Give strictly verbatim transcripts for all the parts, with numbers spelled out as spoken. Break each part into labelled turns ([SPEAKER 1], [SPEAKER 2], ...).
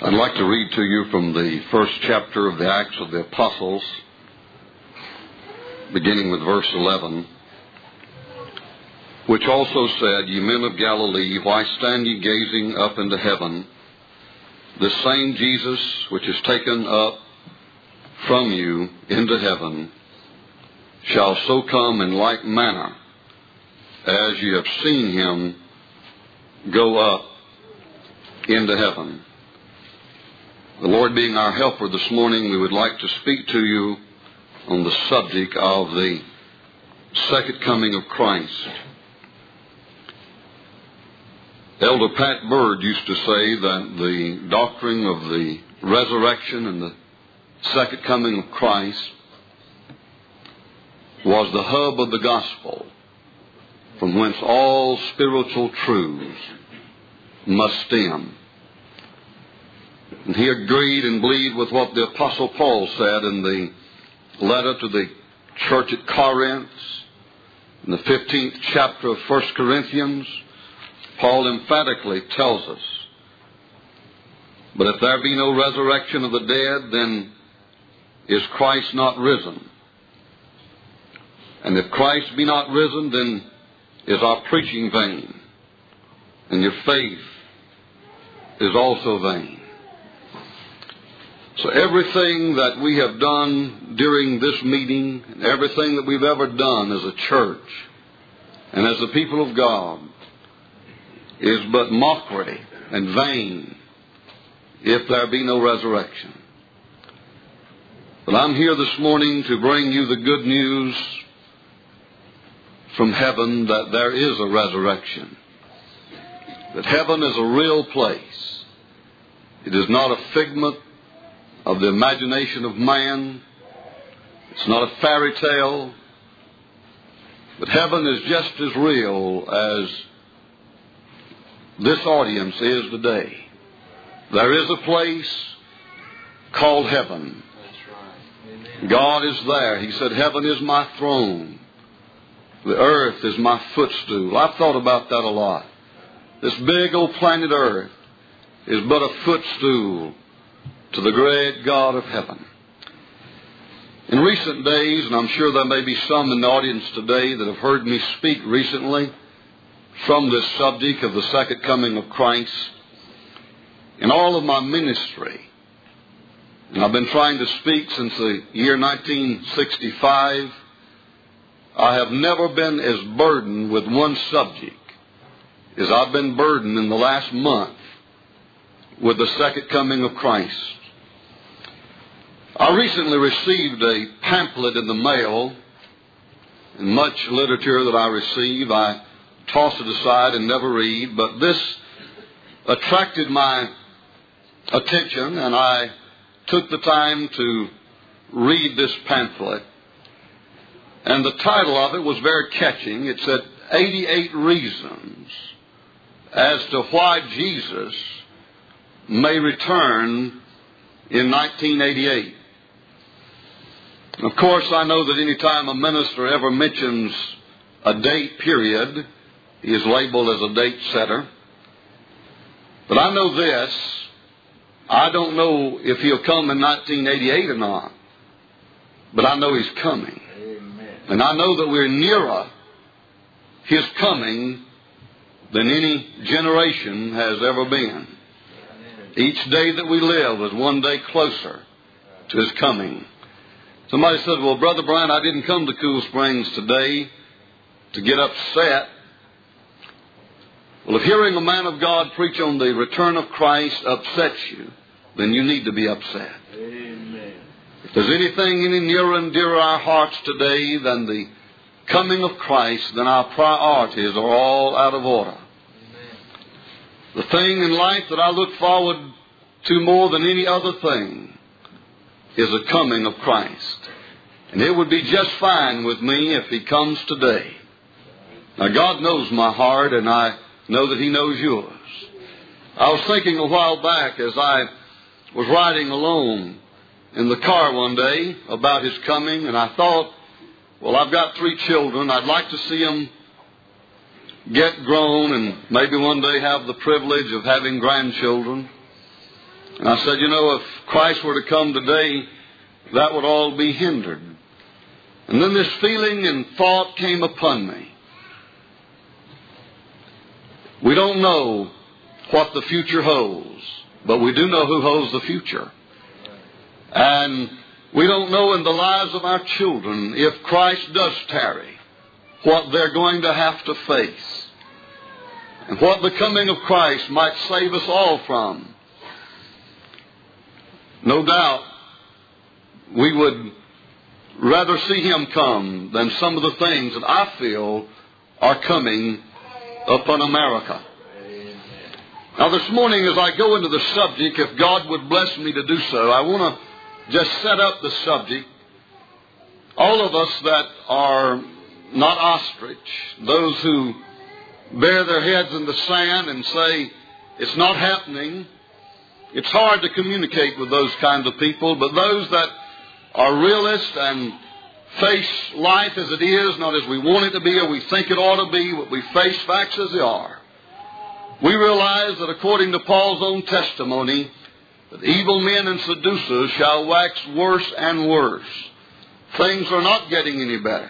[SPEAKER 1] I'd like to read to you from the first chapter of the Acts of the Apostles, beginning with verse eleven, which also said, Ye men of Galilee, why stand ye gazing up into heaven? This same Jesus, which is taken up from you into heaven, shall so come in like manner as ye have seen him go up into heaven. The Lord being our helper this morning, we would like to speak to you on the subject of the second coming of Christ. Elder Pat Bird used to say that the doctrine of the resurrection and the second coming of Christ was the hub of the gospel, from whence all spiritual truths must stem. And he agreed and believed with what the Apostle Paul said in the letter to the church at Corinth, in the fifteenth chapter of First Corinthians. Paul emphatically tells us, But if there be no resurrection of the dead, then is Christ not risen? And if Christ be not risen, then is our preaching vain, and your faith is also vain. So everything that we have done during this meeting, and everything that we've ever done as a church and as the people of God, is but mockery and vain if there be no resurrection. But I'm here this morning to bring you the good news from heaven that there is a resurrection, that heaven is a real place. It is not a figment of the imagination of man. It's not a fairy tale. But heaven is just as real as this audience is today. There is a place called heaven. God is there. He said, Heaven is my throne. The earth is my footstool. I've thought about that a lot. This big old planet Earth is but a footstool to the great God of heaven. In recent days, and I'm sure there may be some in the audience today that have heard me speak recently from this subject of the second coming of Christ, in all of my ministry, and I've been trying to speak since the year nineteen sixty-five, I have never been as burdened with one subject as I've been burdened in the last month with the second coming of Christ. I recently received a pamphlet in the mail, and much literature that I receive, I toss it aside and never read, but this attracted my attention, and I took the time to read this pamphlet. And the title of it was very catching. It said, eighty-eight Reasons as to why Jesus may return in nineteen eighty-eight. Of course, I know that any time a minister ever mentions a date period, he is labeled as a date setter. But I know this, I don't know if he'll come in nineteen eighty-eight or not, but I know he's coming. Amen. And I know that we're nearer his coming than any generation has ever been. Each day that we live is one day closer to his coming. Somebody said, well, Brother Brian, I didn't come to Cool Springs today to get upset. Well, if hearing a man of God preach on the return of Christ upsets you, then you need to be upset. Amen. If there's anything any nearer and dearer our hearts today than the coming of Christ, then our priorities are all out of order. The thing in life that I look forward to more than any other thing is the coming of Christ. And it would be just fine with me if he comes today. Now, God knows my heart, and I know that he knows yours. I was thinking a while back as I was riding alone in the car one day about his coming, and I thought, well, I've got three children. I'd like to see them get grown and maybe one day have the privilege of having grandchildren. And I said, you know, if Christ were to come today, that would all be hindered. And then this feeling and thought came upon me. We don't know what the future holds, but we do know who holds the future. And we don't know in the lives of our children, if Christ does tarry, what they're going to have to face. And what the coming of Christ might save us all from. No doubt, we would rather see Him come than some of the things that I feel are coming upon America. Now this morning, as I go into the subject, if God would bless me to do so, I want to just set up the subject. All of us that are not ostrich, those who bear their heads in the sand and say, it's not happening. It's hard to communicate with those kinds of people, but those that are realists and face life as it is, not as we want it to be or we think it ought to be, but we face facts as they are. We realize that according to Paul's own testimony, that evil men and seducers shall wax worse and worse. Things are not getting any better.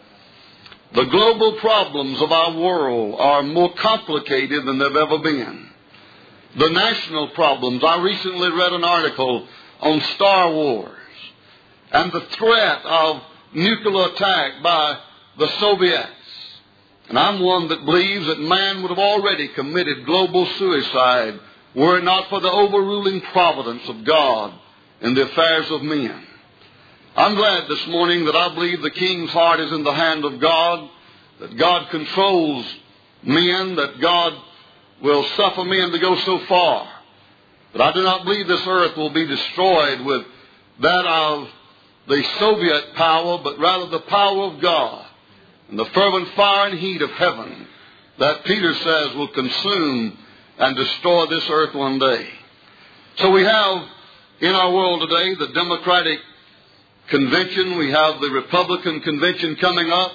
[SPEAKER 1] The global problems of our world are more complicated than they've ever been. The national problems, I recently read an article on Star Wars and the threat of nuclear attack by the Soviets. And I'm one that believes that man would have already committed global suicide were it not for the overruling providence of God in the affairs of men. I'm glad this morning that I believe the king's heart is in the hand of God, that God controls men, that God will suffer men to go so far. But I do not believe this earth will be destroyed with that of the Soviet power, but rather the power of God and the fervent fire and heat of heaven that Peter says will consume and destroy this earth one day. So we have in our world today the Democratic Convention, we have the Republican Convention coming up,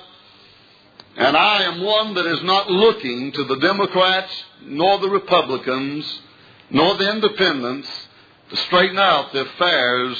[SPEAKER 1] and I am one that is not looking to the Democrats, nor the Republicans, nor the Independents to straighten out the affairs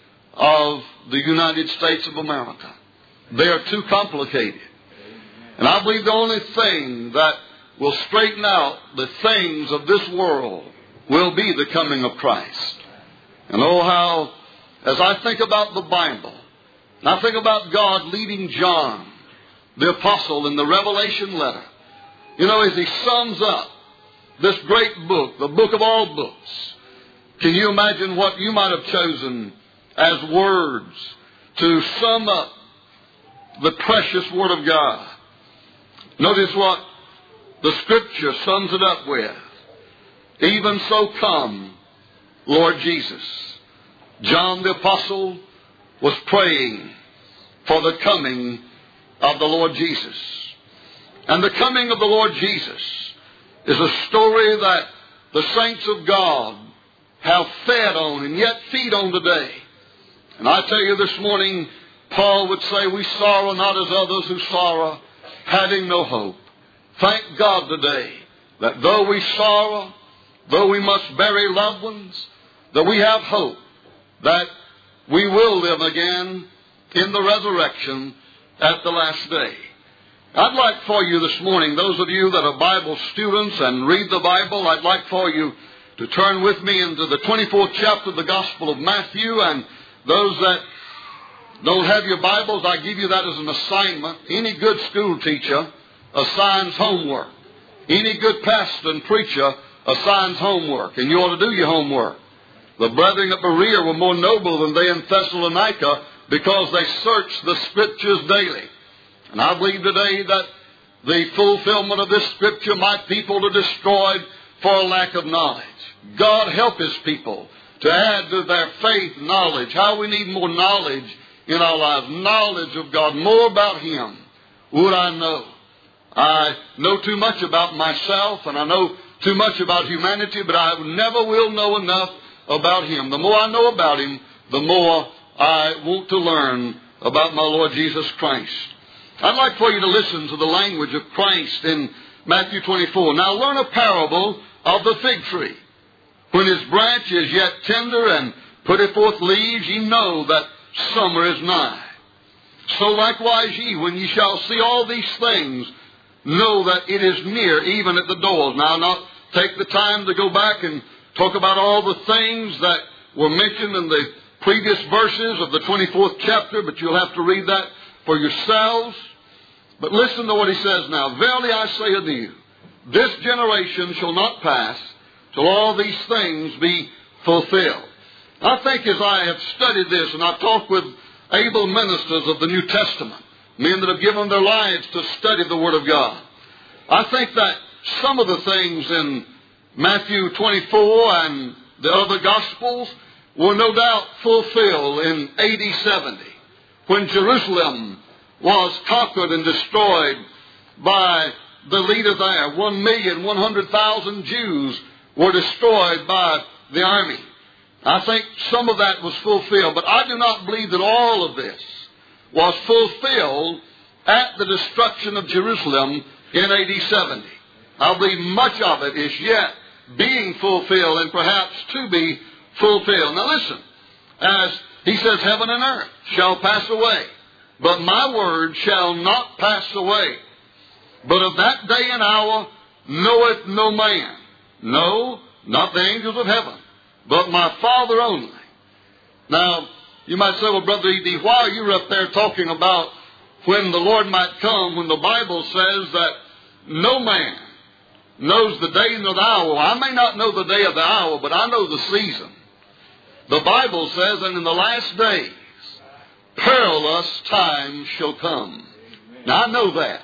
[SPEAKER 1] of the United States of America. They are too complicated. And I believe the only thing that will straighten out the things of this world will be the coming of Christ. And oh, how, as I think about the Bible, and I think about God leading John, the apostle, in the Revelation letter, you know, as he sums up this great book, the book of all books, can you imagine what you might have chosen as words to sum up the precious Word of God? Notice what the Scripture sums it up with. Even so come, Lord Jesus. John the Apostle was praying for the coming of the Lord Jesus. And the coming of the Lord Jesus is a story that the saints of God have fed on and yet feed on today. And I tell you this morning, Paul would say, we sorrow not as others who sorrow, having no hope. Thank God today that though we sorrow, though we must bury loved ones, that we have hope that we will live again in the resurrection at the last day. I'd like for you this morning, those of you that are Bible students and read the Bible, I'd like for you to turn with me into the twenty-fourth chapter of the Gospel of Matthew. And those that don't have your Bibles, I give you that as an assignment. Any good school teacher assigns homework. Any good pastor and preacher assigns homework. And you ought to do your homework. The brethren at Berea were more noble than they in Thessalonica because they searched the Scriptures daily. And I believe today that the fulfillment of this Scripture, my people are destroyed for a lack of knowledge. God help His people to add to their faith knowledge. How we need more knowledge in our lives. Knowledge of God, more about Him. Would I know? I know too much about myself and I know too much about humanity, but I never will know enough about Him. The more I know about Him, the more I want to learn about my Lord Jesus Christ. I'd like for you to listen to the language of Christ in Matthew twenty-four. Now learn a parable of the fig tree. When his branch is yet tender and putteth forth leaves, ye know that summer is nigh. So likewise ye, when ye shall see all these things, know that it is near, even at the doors. Now, I'll not take the time to go back and talk about all the things that were mentioned in the previous verses of the twenty-fourth chapter, but you'll have to read that for yourselves. But listen to what he says now. Verily I say unto you, this generation shall not pass till all these things be fulfilled. I think as I have studied this, and I've talked with able ministers of the New Testament, men that have given their lives to study the Word of God, I think that some of the things in Matthew twenty-four and the other Gospels will no doubt fulfill in A D seventy, when Jerusalem was conquered and destroyed by the leader there. One million, one hundred thousand Jews were destroyed by the army. I think some of that was fulfilled, but I do not believe that all of this was fulfilled at the destruction of Jerusalem in A D seventy. I believe much of it is yet being fulfilled and perhaps to be fulfilled. Now listen, as he says, heaven and earth shall pass away, but my word shall not pass away. But of that day and hour knoweth no man, no, not the angels of heaven, but my Father only. Now, you might say, well, Brother E D, why are you up there talking about when the Lord might come, when the Bible says that no man knows the day nor the hour? I may not know the day or the hour, but I know the season. The Bible says, and in the last days, perilous times shall come. Now, I know that.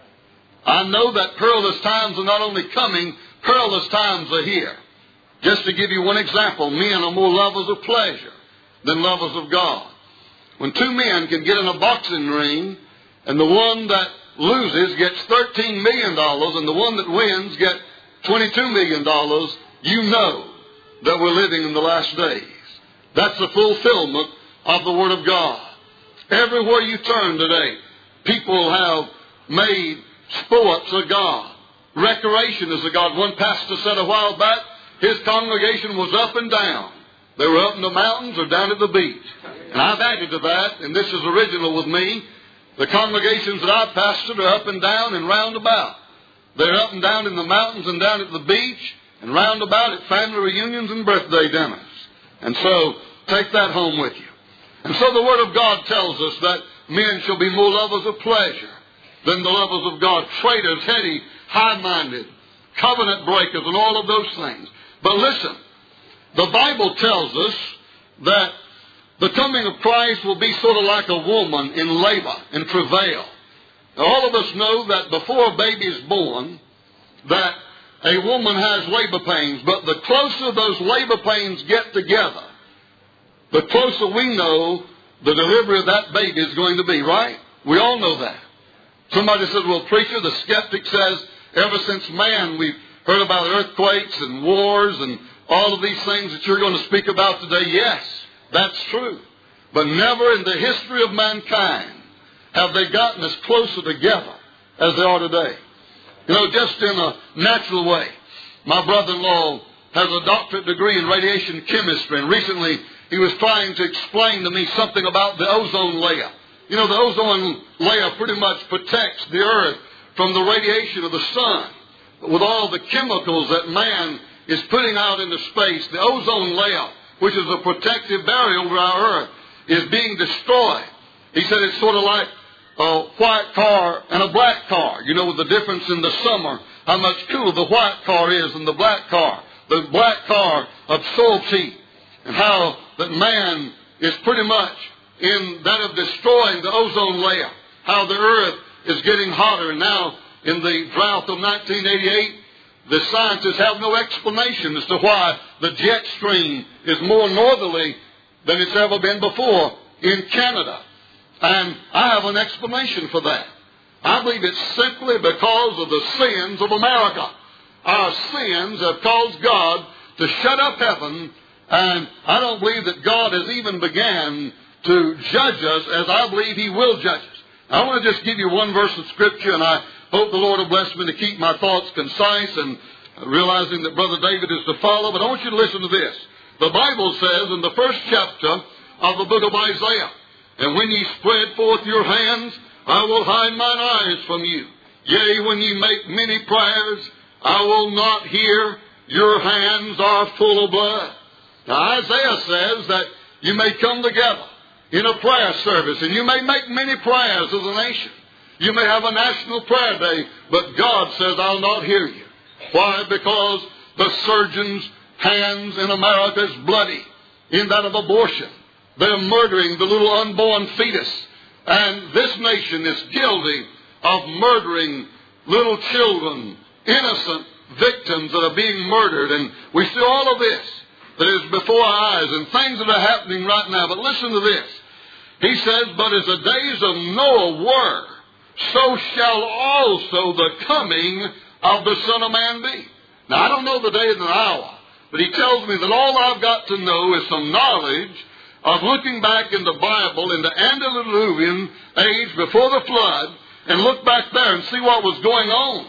[SPEAKER 1] I know that perilous times are not only coming, perilous times are here. Just to give you one example, men are more lovers of pleasure than lovers of God. When two men can get in a boxing ring, and the one that loses gets thirteen million dollars, and the one that wins gets twenty-two million dollars, you know that we're living in the last days. That's the fulfillment of the Word of God. Everywhere you turn today, people have made sports a god. Recreation is a god. One pastor said a while back, his congregation was up and down. They were up in the mountains or down at the beach. And I've added to that, and this is original with me, the congregations that I've pastored are up and down and round about. They're up and down in the mountains and down at the beach and round about at family reunions and birthday dinners. And so, take that home with you. And so the Word of God tells us that men shall be more lovers of pleasure than the lovers of God. Traitors, heady, high-minded, covenant breakers, and all of those things. But listen, the Bible tells us that the coming of Christ will be sort of like a woman in labor and travail. Now, all of us know that before a baby is born, that a woman has labor pains. But the closer those labor pains get together, the closer we know the delivery of that baby is going to be, right? We all know that. Somebody says, well, preacher, the skeptic says, ever since man, we've heard about earthquakes and wars and all of these things that you're going to speak about today. Yes, that's true. But never in the history of mankind have they gotten as closer together as they are today. You know, just in a natural way. My brother-in-law has a doctorate degree in radiation chemistry, and recently he was trying to explain to me something about the ozone layer. You know, the ozone layer pretty much protects the earth from the radiation of the sun. But with all the chemicals that man is putting out into space, the ozone layer, which is a protective barrier over our earth, is being destroyed. He said it's sort of like a white car and a black car. You know, with the difference in the summer, how much cooler the white car is than the black car. The black car absorbs heat. And how that man is pretty much in that of destroying the ozone layer. How the earth is getting hotter. And now, in the drought of nineteen eighty-eight, the scientists have no explanation as to why the jet stream is more northerly than it's ever been before in Canada. And I have an explanation for that. I believe it's simply because of the sins of America. Our sins have caused God to shut up heaven, and I don't believe that God has even began to judge us as I believe He will judge us. I want to just give you one verse of Scripture, and I hope the Lord will bless me to keep my thoughts concise and realizing that Brother David is to follow, but I want you to listen to this. The Bible says in the first chapter of the book of Isaiah, and when ye spread forth your hands, I will hide mine eyes from you. Yea, when ye make many prayers, I will not hear. Your hands are full of blood. Now Isaiah says that you may come together in a prayer service, and you may make many prayers as a nation. You may have a national prayer day, but God says, I'll not hear you. Why? Because the surgeon's hands in America is bloody in that of abortion. They're murdering the little unborn fetus. And this nation is guilty of murdering little children, innocent victims that are being murdered. And we see all of this that is before our eyes and things that are happening right now. But listen to this. He says, but as the days of Noah were, so shall also the coming of the Son of Man be. Now, I don't know the day and the hour, but he tells me that all I've got to know is some knowledge of looking back in the Bible in the antediluvian age before the flood, and look back there and see what was going on.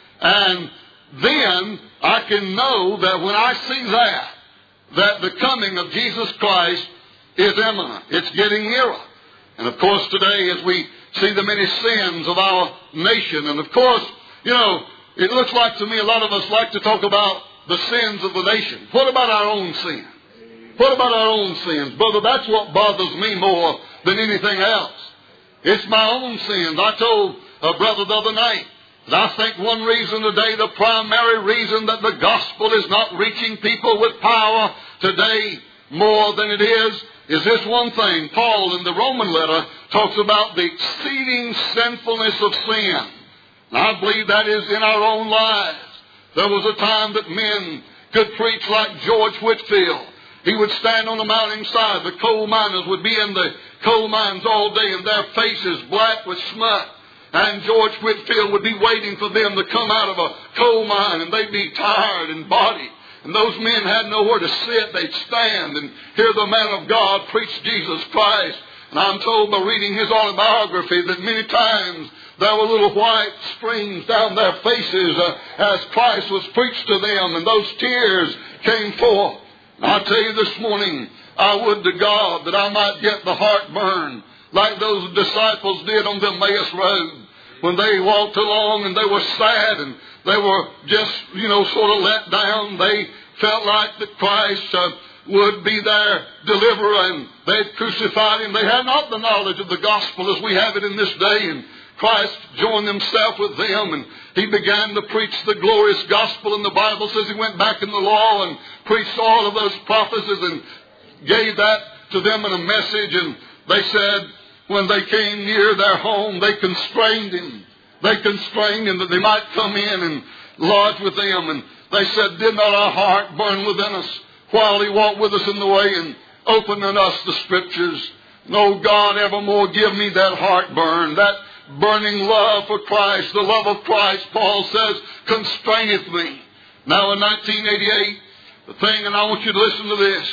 [SPEAKER 1] And then I can know that when I see that, that the coming of Jesus Christ is imminent. It's getting nearer. And of course today, as we see the many sins of our nation, and of course, you know, it looks like to me a lot of us like to talk about the sins of the nation. What about our own sin? What about our own sins? Brother, that's what bothers me more than anything else. It's my own sins. I told a brother the other night that I think one reason today, the primary reason that the gospel is not reaching people with power today more than it is, is this one thing. Paul in the Roman letter talks about the exceeding sinfulness of sin. And I believe that is in our own lives. There was a time that men could preach like George Whitefield. He would stand on the mountainside. The coal miners would be in the coal mines all day and their faces black with smut. And George Whitefield would be waiting for them to come out of a coal mine, and they'd be tired and body. And those men had nowhere to sit. They'd stand and hear the man of God preach Jesus Christ. And I'm told by reading his autobiography that many times there were little white streams down their faces uh, as Christ was preached to them, and those tears came forth. I tell you this morning, I would to God that I might get the heartburn like those disciples did on the Emmaus Road when they walked along and they were sad and they were just, you know, sort of let down. They felt like that Christ uh, would be their deliverer, and they'd crucified him. They had not the knowledge of the gospel as we have it in this day, and Christ joined himself with them, and he began to preach the glorious gospel. And the Bible says he went back in the law and preached all of those prophecies and gave that to them in a message. And they said when they came near their home, they constrained him. They constrained him that they might come in and lodge with them. And they said, did not our heart burn within us while he walked with us in the way and opened in us the scriptures? No, God, evermore give me that heartburn, that burning love for Christ. The love of Christ, Paul says, constraineth me. Now in nineteen eighty-eight, the thing, and I want you to listen to this.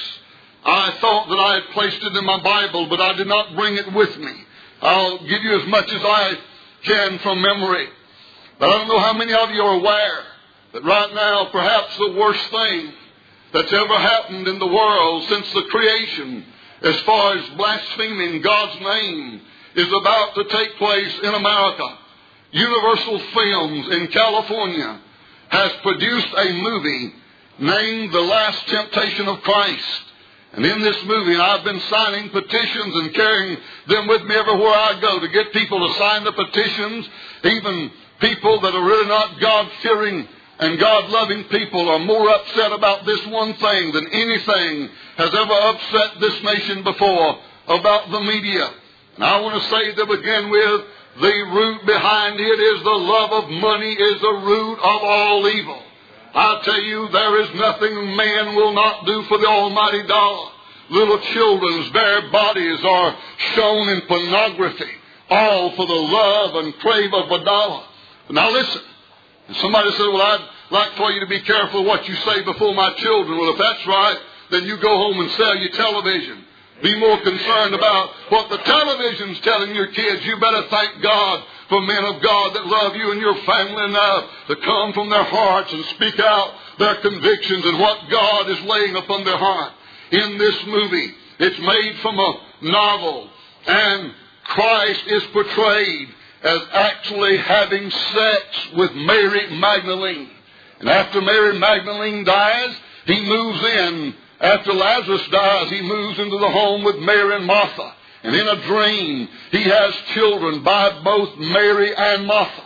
[SPEAKER 1] I thought that I had placed it in my Bible, but I did not bring it with me. I'll give you as much as I can from memory. But I don't know how many of you are aware that right now perhaps the worst thing that's ever happened in the world since the creation, as far as blaspheming God's name, is about to take place in America. Universal Films in California has produced a movie named The Last Temptation of Christ. And in this movie, and I've been signing petitions and carrying them with me everywhere I go to get people to sign the petitions. Even people that are really not God-fearing and God-loving people are more upset about this one thing than anything has ever upset this nation before, about the media. And I want to say to begin with, the root behind it is the love of money is the root of all evil. I tell you, there is nothing man will not do for the almighty dollar. Little children's bare bodies are shown in pornography, all for the love and crave of a dollar. Now listen, and somebody said, well, I'd like for you to be careful what you say before my children. Well, if that's right, then you go home and sell your television. Be more concerned about what the television's telling your kids. You better thank God for men of God that love you and your family enough to come from their hearts and speak out their convictions and what God is laying upon their heart. In this movie, it's made from a novel, and Christ is portrayed as actually having sex with Mary Magdalene. And after Mary Magdalene dies, he moves in. After Lazarus dies, he moves into the home with Mary and Martha. And in a dream, he has children by both Mary and Martha.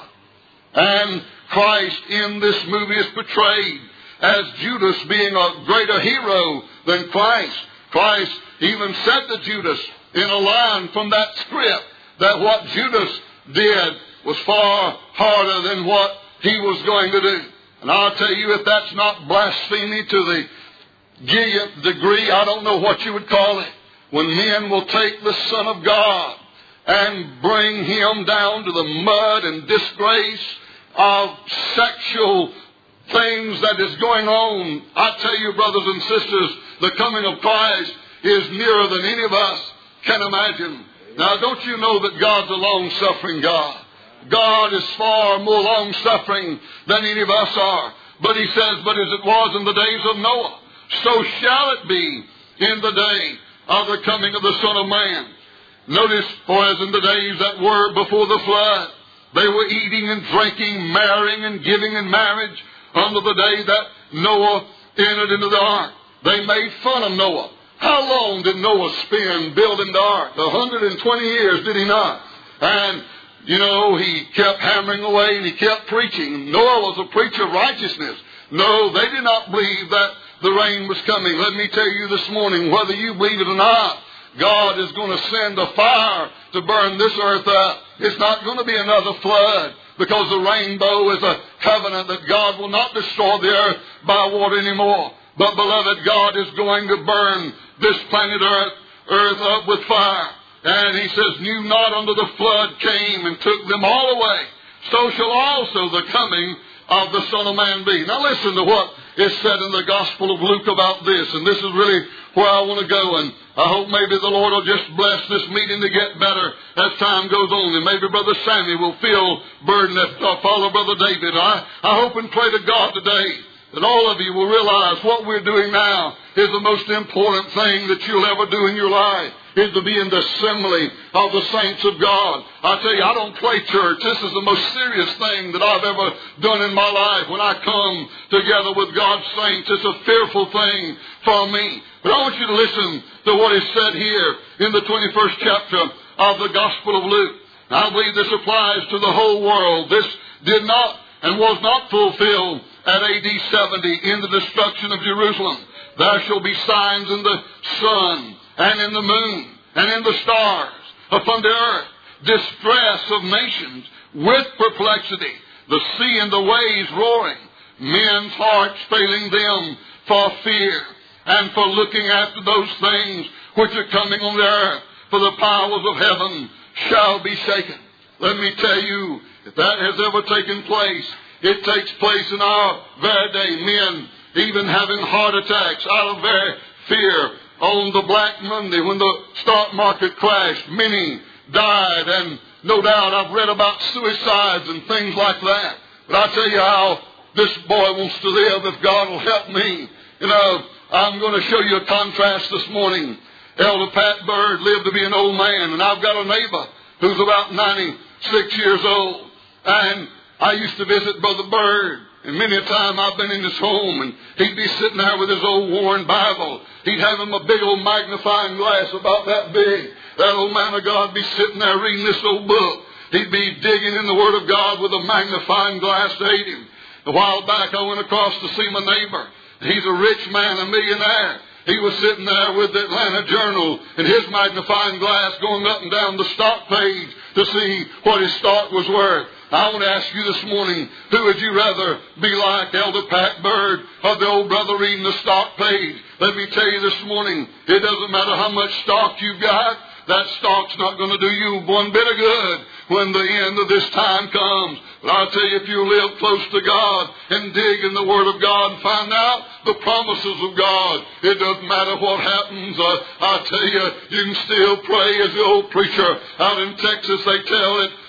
[SPEAKER 1] And Christ in this movie is portrayed as Judas being a greater hero than Christ. Christ even said to Judas in a line from that script that what Judas did was far harder than what he was going to do. And I'll tell you, if that's not blasphemy to the gillionth degree, I don't know what you would call it. When men will take the Son of God and bring him down to the mud and disgrace of sexual things that is going on. I tell you, brothers and sisters, the coming of Christ is nearer than any of us can imagine. Now, don't you know that God's a long-suffering God? God is far more long-suffering than any of us are. But he says, but as it was in the days of Noah, so shall it be in the day of the coming of the Son of Man. Notice, for as in the days that were before the flood, they were eating and drinking, marrying and giving in marriage unto the day that Noah entered into the ark. They made fun of Noah. How long did Noah spend building the ark? one hundred twenty years, did he not? And, you know, he kept hammering away and he kept preaching. Noah was a preacher of righteousness. No, they did not believe that the rain was coming. Let me tell you this morning, whether you believe it or not, God is going to send a fire to burn this earth up. It's not going to be another flood, because the rainbow is a covenant that God will not destroy the earth by water anymore. But, beloved, God is going to burn this planet earth, earth up with fire. And he says, knew not unto the flood came and took them all away. So shall also the coming of the Son of Man be. Now listen to what is said in the Gospel of Luke about this. And this is really where I want to go. And I hope maybe the Lord will just bless this meeting to get better as time goes on. And maybe Brother Sammy will feel burdened to follow Brother David. I, I hope and pray to God today that all of you will realize what we're doing now is the most important thing that you'll ever do in your life, is to be in the assembly of the saints of God. I tell you, I don't play church. This is the most serious thing that I've ever done in my life. When I come together with God's saints, it's a fearful thing for me. But I want you to listen to what is said here in the twenty-first chapter of the Gospel of Luke. I believe this applies to the whole world. This did not and was not fulfilled at A D seventy in the destruction of Jerusalem. There shall be signs in the sun and in the moon and in the stars upon the earth, distress of nations with perplexity, the sea and the waves roaring, men's hearts failing them for fear and for looking after those things which are coming on the earth, for the powers of heaven shall be shaken. Let me tell you, if that has ever taken place, it takes place in our very day. Men even having heart attacks out of their fear. On the Black Monday, when the stock market crashed, many died, and no doubt I've read about suicides and things like that. But I tell you how this boy wants to live if God will help me. You know, I'm going to show you a contrast this morning. Elder Pat Bird lived to be an old man, and I've got a neighbor who's about ninety-six years old. And I used to visit Brother Bird, and many a time I've been in his home, and he'd be sitting there with his old worn Bible. He'd have him a big old magnifying glass about that big. That old man of God would be sitting there reading this old book. He'd be digging in the Word of God with a magnifying glass to aid him. A while back I went across to see my neighbor. He's a rich man, a millionaire. He was sitting there with the Atlanta Journal and his magnifying glass going up and down the stock page to see what his stock was worth. I want to ask you this morning, who would you rather be like, Elder Pat Bird or the old brother reading the stock page? Let me tell you this morning, it doesn't matter how much stock you've got. That stock's not going to do you one bit of good when the end of this time comes. But I'll tell you, if you live close to God and dig in the Word of God and find out the promises of God, it doesn't matter what happens. Uh, I'll tell you, you can still pray, as the old preacher out in Texas, they tell it,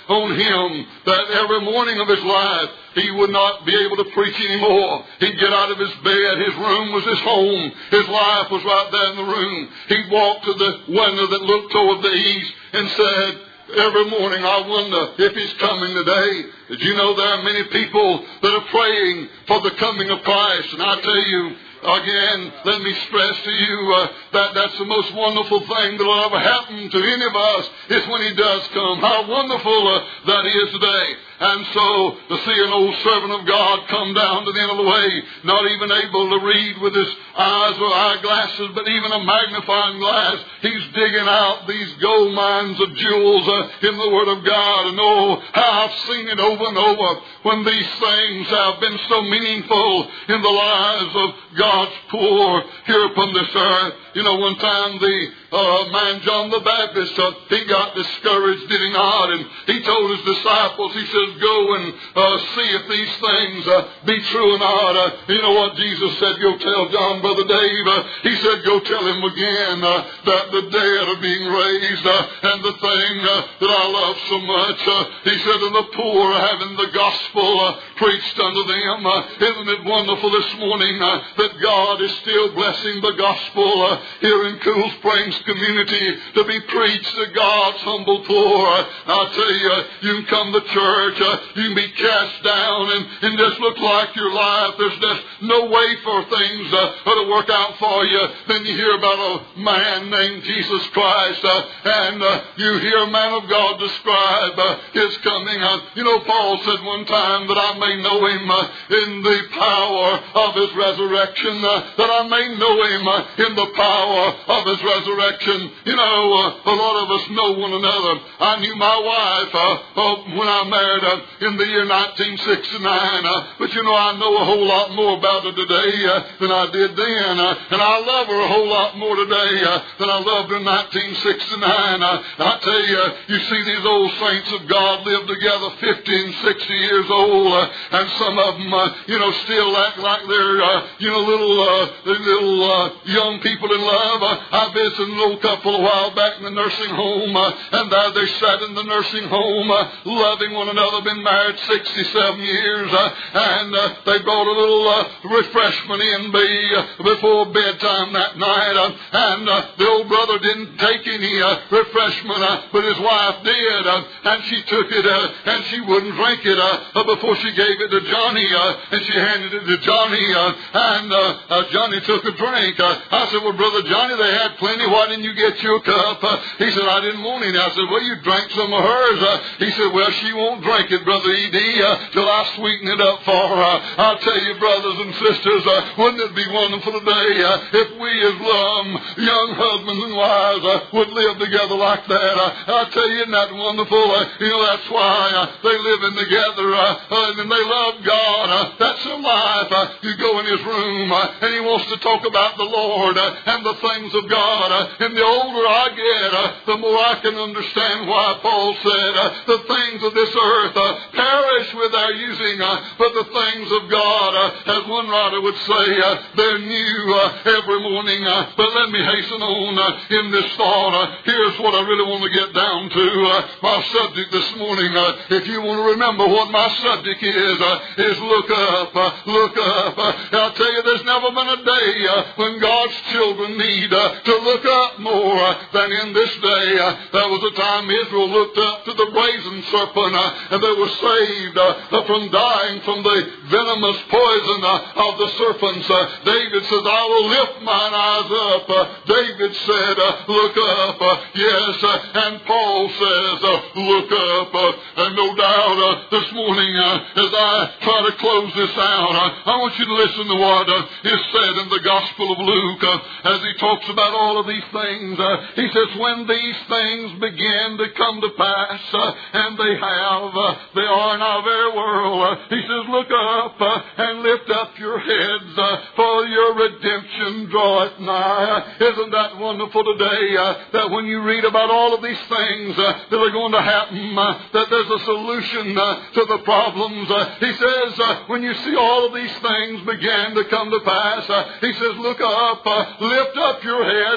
[SPEAKER 1] on him that every morning of his life he would not be able to preach anymore. He'd get out of his bed. His room was his home. His life was right there in the room. He'd walk to the window that looked toward the east and said, every morning, I wonder if he's coming today. Did you know there are many people that are praying for the coming of Christ? And I tell you, again, let me stress to you uh, that that's the most wonderful thing that will ever happen to any of us is when he does come. How wonderful uh, that is today. And so to see an old servant of God come down to the end of the way, not even able to read with his eyes or eyeglasses, but even a magnifying glass, he's digging out these gold mines of jewels uh, in the Word of God. And oh, how I've seen it over and over when these things have been so meaningful in the lives of God's poor here upon this earth. You know, one time the uh, man John the Baptist, uh, he got discouraged, did he not? And he told his disciples, he says, go and uh, see if these things uh, be true or not. Uh, you know what Jesus said? Go tell John, Brother Dave. Uh, he said, go tell him again uh, that the dead are being raised. Uh, and the thing uh, that I love so much, uh, he said, and the poor are having the gospel uh, preached unto them. Uh, isn't it wonderful this morning uh, that God is still blessing the gospel uh, here in Cool Springs community to be preached to God's humble poor. Uh, I'll tell you, uh, you can come to church. Uh, you can be cast down and, and just look like your life. There's just no way for things uh, to work out for you. Then you hear about a man named Jesus Christ, uh, and uh, you hear a man of God describe uh, his coming. Uh, you know, Paul said one time that I may know him uh, in the power of his resurrection, uh, that I may know him uh, in the power of his resurrection. You know, uh, a lot of us know one another. I knew my wife uh, uh, when I married uh, in the year nineteen sixty-nine. Uh, but you know, I know a whole lot more about her today uh, than I did then. Uh, and I love her a whole lot more today uh, than I loved her in nineteen sixty-nine. Uh, I tell you, you see these old saints of God live together fifty and sixty years old. Uh, and some of them, uh, you know, still act like they're, uh, you know, little, uh, little uh, young people in love. Uh, I visited an old couple a while back in the nursing home. Uh, and there they sat in the nursing home uh, loving one another, been married sixty-seven years, uh, and uh, they brought a little uh, refreshment in me uh, before bedtime that night, uh, and uh, the old brother didn't take any uh, refreshment, uh, but his wife did, uh, and she took it, uh, and she wouldn't drink it uh, before she gave it to Johnny, uh, and she handed it to Johnny, uh, and uh, uh, Johnny took a drink. Uh, I said, well, Brother Johnny, they had plenty. Why didn't you get you a cup? Uh, he said, I didn't want any. I said, well, you drank some of hers. Uh, he said, well, she won't drink it, Brother E D, uh, till I sweeten it up for her. I'll tell you, brothers and sisters, uh, wouldn't it be wonderful today uh, if we as um, young husbands and wives uh, would live together like that? Uh, I'll tell you, isn't that wonderful? Uh, you know, that's why uh, they live in together uh, uh, and they love God. Uh, that's their life. Uh, you go in his room uh, and he wants to talk about the Lord uh, and the things of God. Uh, and the older I get, uh, the more I can understand why Paul said uh, the things of this earth uh, perish with our using, uh, but the things of God, uh, as one writer would say, uh, they're new uh, every morning. Uh, but let me hasten on uh, in this thought. Uh, here's what I really want to get down to. Uh, my subject this morning, uh, if you want to remember what my subject is, uh, is look up, uh, look up. Uh, I'll tell you, there's never been a day uh, when God's children need uh, to look up more uh, than in this day. Uh, there was a time Israel looked up to the brazen serpent uh, and they were saved uh, from dying from the venomous poison uh, of the serpents. Uh, David says, I will lift mine eyes up. Uh, David said, uh, look up. Uh, yes, uh, and Paul says, uh, look up. Uh, and no doubt uh, this morning uh, as I try to close this out, uh, I want you to listen to what uh, is said in the Gospel of Luke uh, as he talks about all of these things. Uh, he says, when these things begin to come to pass, uh, and they have, uh, they are in our very world, uh, he says, look up uh, and lift up your heads, uh, for your redemption draweth nigh. Isn't that wonderful today, uh, that when you read about all of these things uh, that are going to happen, uh, that there's a solution uh, to the problems. Uh, he says, uh, when you see all of these things begin to come to pass, uh, he says, look up, uh, lift up your heads, uh,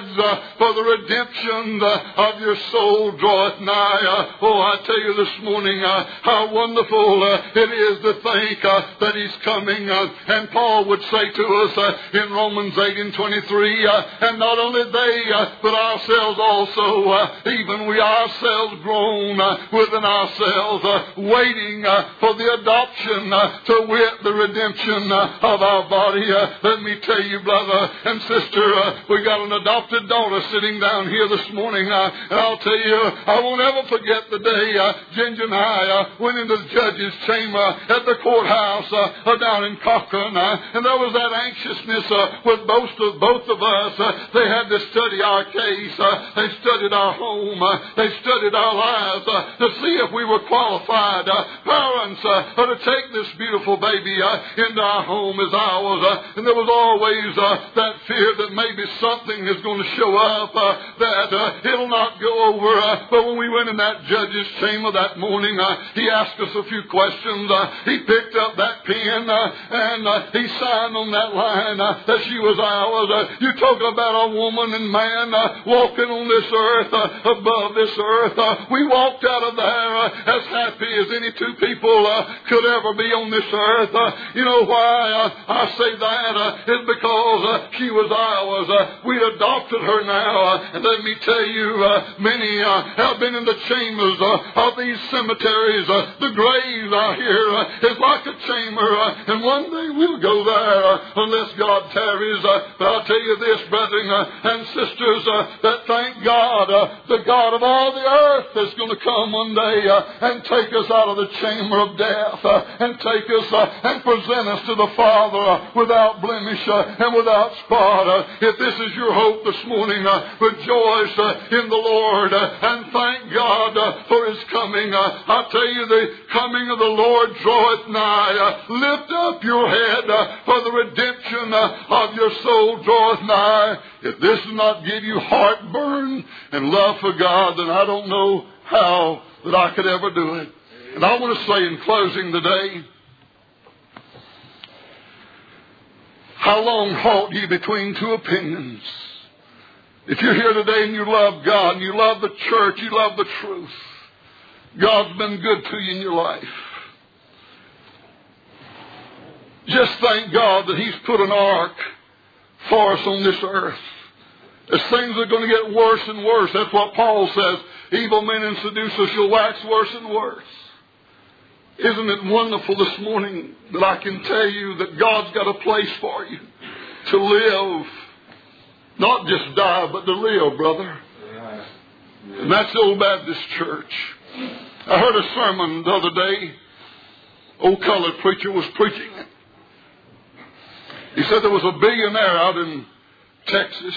[SPEAKER 1] for the redemption uh, of your soul draweth nigh. Uh, oh, I tell you this morning uh, how wonderful uh, it is to think uh, that He's coming. Uh, and Paul would say to us uh, in Romans eight and twenty-three, uh, and not only they, uh, but ourselves also, uh, even we ourselves groan uh, within ourselves, uh, waiting uh, for the adoption, uh, to wit, the redemption uh, of our body. Uh, let me tell you, brother and sister, uh, we got an adopted daughter sitting down here this morning, uh, and I'll tell you, I won't ever forget the day uh, Ginger and I uh, went into the judge's chamber at the courthouse uh, down in Cochran, uh, and there was that anxiousness uh, with both of, both of us. Uh, they had to study our case. Uh, they studied our home. Uh, they studied our lives uh, to see if we were qualified uh, parents uh, to take this beautiful baby uh, into our home as ours. Uh, and there was always uh, that fear that maybe something is going to show up, uh, that uh, it'll not go over. Uh, but when we went in that judge's chamber that morning, uh, he asked us a few questions. Uh, he picked up that pen uh, and uh, he signed on that line uh, that she was ours. Uh, you talk about a woman and man uh, walking on this earth, uh, above this earth. Uh, we walked out of there uh, as happy as any two people uh, could ever be on this earth. Uh, you know why uh, I say that? Uh, is because uh, she was ours. Uh, we adopted her now. Uh, and let me tell you, uh, many uh, have been in the chambers uh, of these cemeteries. Uh, the grave out here uh, is like a chamber. Uh, and one day we'll go there uh, unless God tarries. Uh, but I'll tell you this, brethren uh, and sisters, uh, that thank God, uh, the God of all the earth is going to come one day uh, and take us out of the chamber of death uh, and take us uh, and present us to the Father uh, without blemish uh, and without spot. Uh, if this is your hope this morning, uh, rejoice uh, in the Lord uh, and thank God uh, for His coming. Uh, I tell you, the coming of the Lord draweth nigh. Uh, lift up your head, uh, for the redemption uh, of your soul draweth nigh. If this does not give you heartburn and love for God, then I don't know how that I could ever do it. And I want to say in closing today, how long halt ye between two opinions? If you're here today and you love God, and you love the church, you love the truth, God's been good to you in your life. Just thank God that He's put an ark for us on this earth. As things are going to get worse and worse, that's what Paul says, evil men and seducers shall wax worse and worse. Isn't it wonderful this morning that I can tell you that God's got a place for you to live, not just die, but to live, brother. And that's the Old Baptist Church. I heard a sermon the other day. Old colored preacher was preaching it. He said there was a billionaire out in Texas.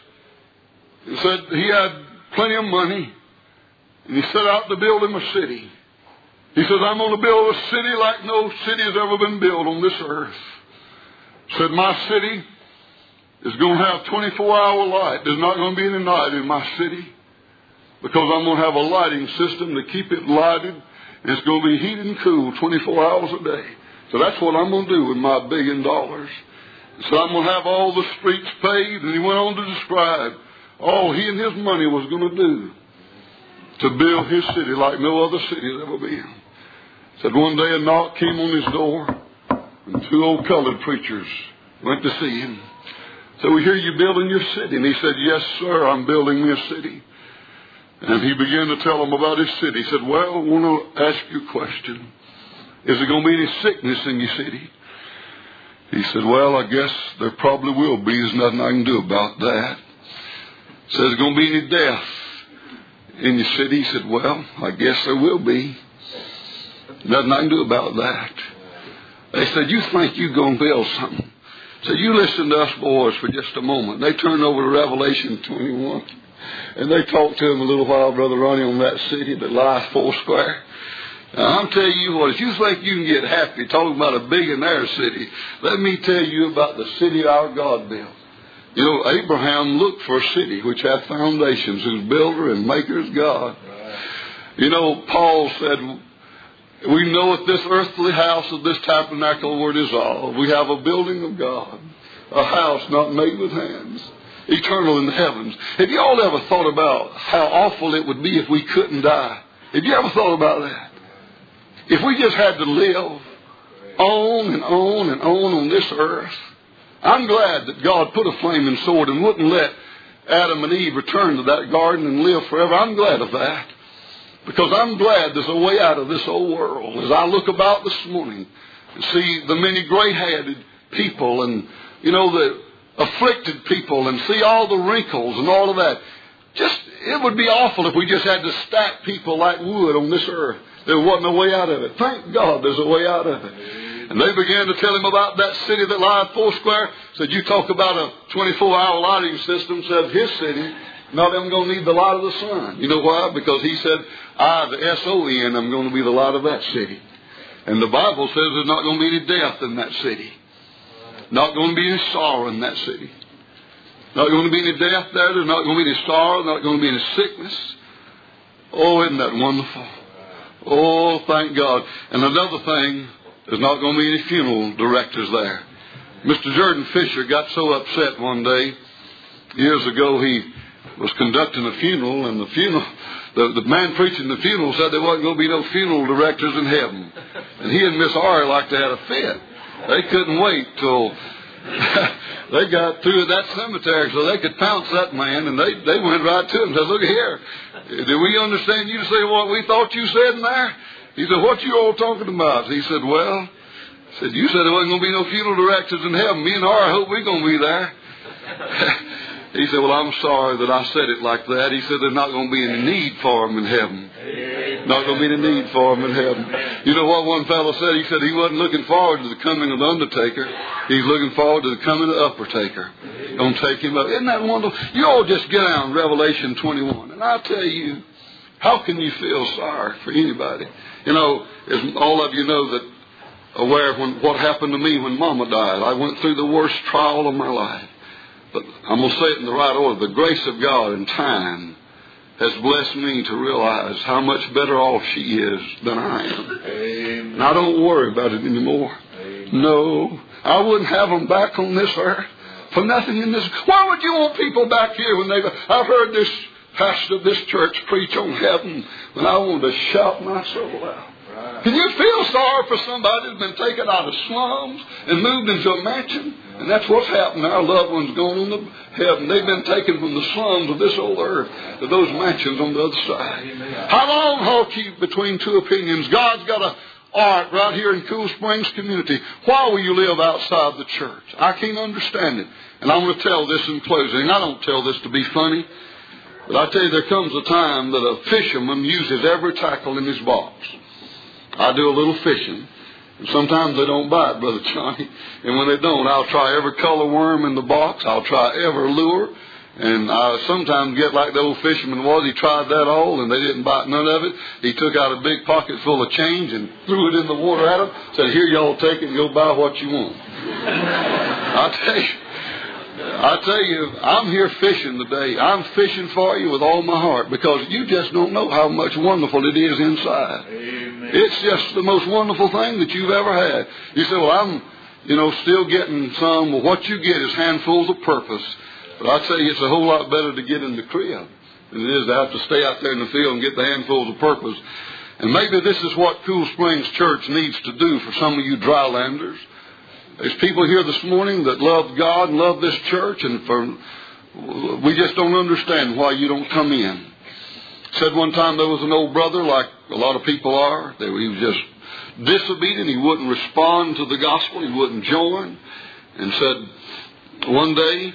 [SPEAKER 1] He said he had plenty of money, and he set out to build him a city. He says, I'm going to build a city like no city has ever been built on this earth. He said, my city is going to have twenty-four hour light. There's not going to be any night in my city, because I'm going to have a lighting system to keep it lighted, and it's going to be heated and cool twenty-four hours a day. So that's what I'm going to do with my billion dollars. So I'm going to have all the streets paved. And he went on to describe all he and his money was going to do to build his city like no other city has ever been. Said one day a knock came on his door, and two old colored preachers went to see him. So we hear you building your city. And he said, yes, sir, I'm building me a city. And he began to tell them about his city. He said, well, I want to ask you a question. Is there going to be any sickness in your city? He said, well, I guess there probably will be. There's nothing I can do about that. He said, is there going to be any death in your city? He said, well, I guess there will be. Nothing I can do about that. They said, you think you're going to build something? So you listen to us boys for just a moment. They turned over to Revelation twenty-one. And they talked to him a little while, Brother Ronnie, on that city that lies four square. Now, I'm telling you what, if you think you can get happy talking about a billionaire city, let me tell you about the city our God built. You know, Abraham looked for a city which hath foundations, whose builder and maker is God. You know, Paul said, we know that this earthly house of this tabernacle word is all. We have a building of God, a house not made with hands. eternal in the heavens. Have you all ever thought about how awful it would be if we couldn't die? Have you ever thought about that? If we just had to live on and on and on on this earth. I'm glad that God put a flaming sword and wouldn't let Adam and Eve return to that garden and live forever. I'm glad of that. Because I'm glad there's a way out of this old world. As I look about this morning and see the many gray-headed people and, you know, the afflicted people and see all the wrinkles and all of that. Just, it would be awful if we just had to stack people like wood on this earth. There wasn't a way out of it. Thank God there's a way out of it. And they began to tell him about that city that lied foursquare. Said, you talk about a twenty-four hour lighting system. Said, his city, not them going to need the light of the sun. You know why? Because he said, I, the S O N, I'm going to be the light of that city. And the Bible says there's not going to be any death in that city. Not going to be any sorrow in that city. Not going to be any death there. There's not going to be any sorrow. Not going to be any sickness. Oh, isn't that wonderful? Oh, thank God. And another thing, there's not going to be any funeral directors there. Mister Jordan Fisher got so upset one day. Years ago, he was conducting a funeral, and the funeral, the, the man preaching the funeral said there wasn't going to be no funeral directors in heaven. And he and Miss Ari like to have a fit. They couldn't wait till they got through that cemetery so they could pounce that man, and they, they went right to him and said, look here, do we understand you to say what we thought you said in there? He said, what you all talking about? He said, well, said, you said there wasn't going to be no funeral directors in heaven. Me and Ari hope we're going to be there. He said, well, I'm sorry that I said it like that. He said, there's not going to be any need for them in heaven. Amen. Not going to be any need for them in heaven. You know what one fellow said? He said he wasn't looking forward to the coming of the undertaker. He's looking forward to the coming of the uppertaker. Don't take him up. Isn't that wonderful? You all just get down Revelation twenty-one. And I'll tell you, how can you feel sorry for anybody? You know, as all of you know that aware of when, what happened to me when Mama died. I went through the worst trial of my life. But I'm going to say it in the right order. The grace of God in time has blessed me to realize how much better off she is than I am. Amen. And I don't worry about it anymore. Amen. No, I wouldn't have them back on this earth for nothing in this. Why would you want people back here when they go? I've heard this pastor of this church preach on heaven when I wanted to shout my soul out. Can you feel sorry for somebody who's been taken out of slums and moved into a mansion? And that's what's happened. Our loved ones going on to heaven. They've been taken from the slums of this old earth to those mansions on the other side. Amen. How long halt you between two opinions? God's got a art right here in Cool Springs community. Why will you live outside the church? I can't understand it. And I'm going to tell this in closing. And I don't tell this to be funny. But I tell you, there comes a time that a fisherman uses every tackle in his box. I do a little fishing. And sometimes they don't bite, Brother Johnny. And when they don't, I'll try every color worm in the box. I'll try every lure. And I sometimes get like the old fisherman was. He tried that all, and they didn't bite none of it. He took out a big pocket full of change and threw it in the water at them. Said, here, y'all take it and go buy what you want. I tell you, I tell you, I'm here fishing today. I'm fishing for you with all my heart because you just don't know how much wonderful it is inside. Amen. It's just the most wonderful thing that you've ever had. You say, well, I'm, you know, still getting some. Well, what you get is handfuls of purpose. But I tell you, it's a whole lot better to get in the crib than it is to have to stay out there in the field and get the handfuls of purpose. And maybe this is what Cool Springs Church needs to do for some of you drylanders. There's people here this morning that love God and love this church, and for we just don't understand why you don't come in. Said one time there was an old brother, like a lot of people are. He was just disobedient. He wouldn't respond to the gospel. He wouldn't join. And said one day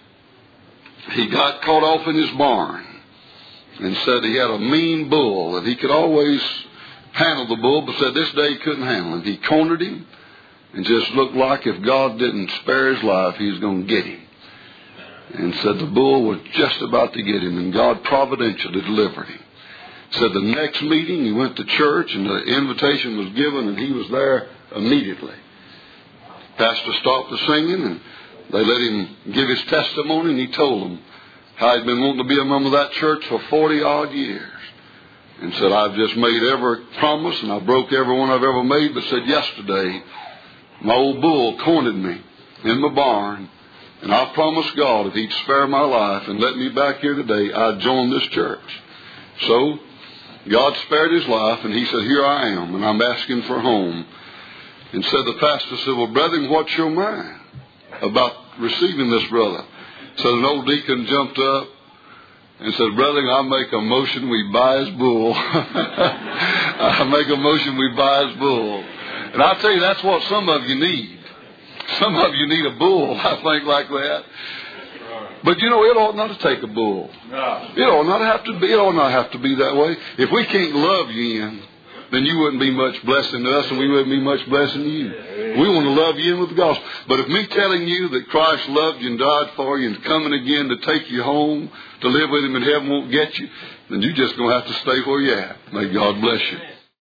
[SPEAKER 1] he got caught off in his barn and said he had a mean bull and he could always handle the bull, but said this day he couldn't handle him. He cornered him and just looked like if God didn't spare his life, he was going to get him. And said the bull was just about to get him, and God providentially delivered him. Said the next meeting he went to church, and the invitation was given, and he was there immediately. Pastor stopped the singing, and they let him give his testimony, and he told them how he'd been wanting to be a member of that church for forty-odd years. And said, I've just made every promise, and I broke every one I've ever made, but said yesterday, my old bull cornered me in my barn, And I promised God if He'd spare my life and let me back here today, I'd join this church. So God spared his life, and he said, here I am, and I'm asking for home. And said the pastor said, well, brethren, what's your mind about receiving this brother? So an old deacon jumped up and said, brethren, I make a motion we buy his bull. I make a motion we buy his bull. And I tell you, that's what some of you need. Some of you need a bull, I think, like that. But you know, it ought not to take a bull. It ought not have to be. It ought not have to be that way. If we can't love you in, then you wouldn't be much blessing to us, and we wouldn't be much blessing to you. We want to love you in with the gospel. But if me telling you that Christ loved you and died for you and coming again to take you home to live with Him in heaven won't get you, then you're just going to have to stay where you're at. May God bless you.